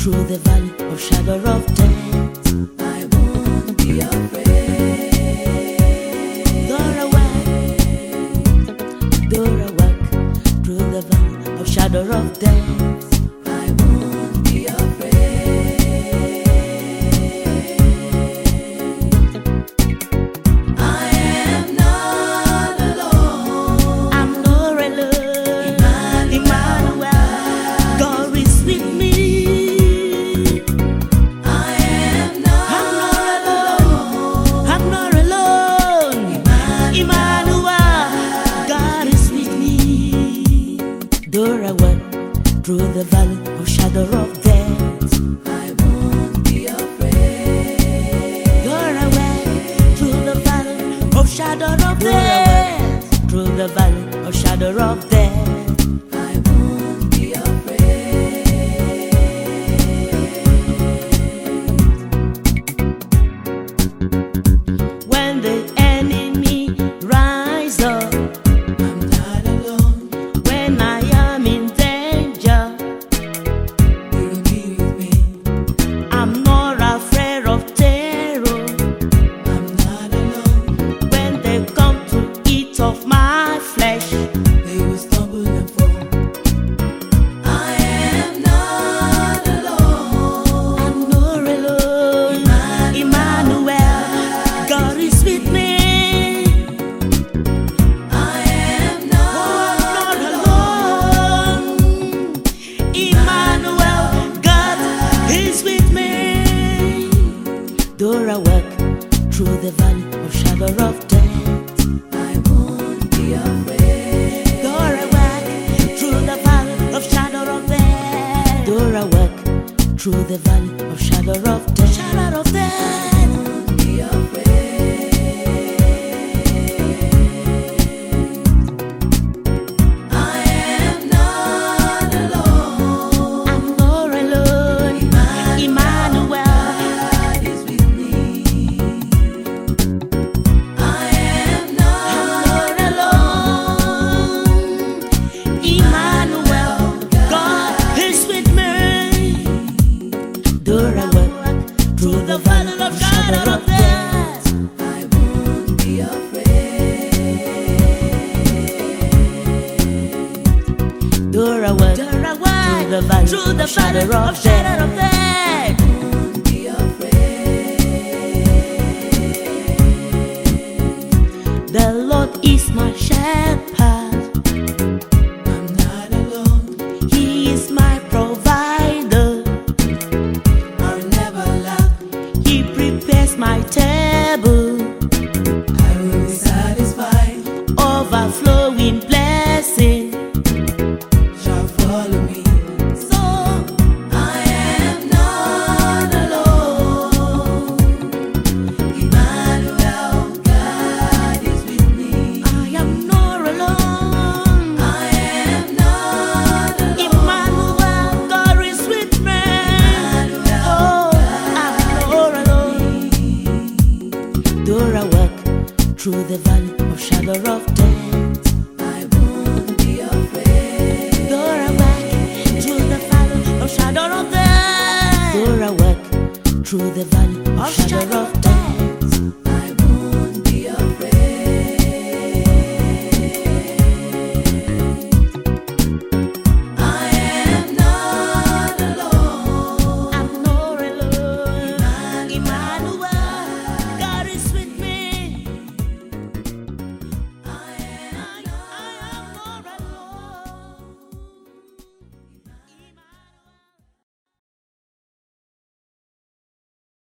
through the valley of shadow of death. I won't be afraid. Though I walk through the valley of shadow of death. I won't be afraid. I am not alone. I'm not alone. Emmanuel, God is with me. I am not alone. I'm not alone. Emmanuel, God is with me. Though I walk through the valley of shadow of death. I won't be afraid. Though I walk through the valley of shadow of death. Through the valley of shadow of death. I won't be afraid. When the enemy rise up, I'm not alone. when I am in danger, You will be with me. I'm not afraid of terror. I'm not alone. When they come to eat of my flesh, They will stumble and fall. I am not alone. I'm not alone. Emmanuel, God is with me. I am not alone. Emmanuel, God is with me. Though I walk through the valley of shadow of death. I won't be afraid. Though I walk through the valley of shadow of death. Though I walk through the valley of shadow of death. Shadow of death. Won't be afraid. I am not alone. I'm not alone. Emmanuel, God is with me. I am not alone. Emmanuel, God is with me. Though I walk through the valley of shadow of death. I won't be afraid. Though I walk through the valley of shadow of death. Won't be afraid. The Lord is my shepherd. I'm not alone. He is my provider. I'll never lack. He prepares my table, I will be satisfied. overflowing blessing. Shall follow me. So I am not alone. Emmanuel, God is with me. I am not alone. I am not alone. Emmanuel, God is with me. Oh, I'm not alone. Though I walk through the valley of shadow of death. I won't be afraid. Though I walk through the valley of shadow of death. Though I walk through the valley of shadow of death. I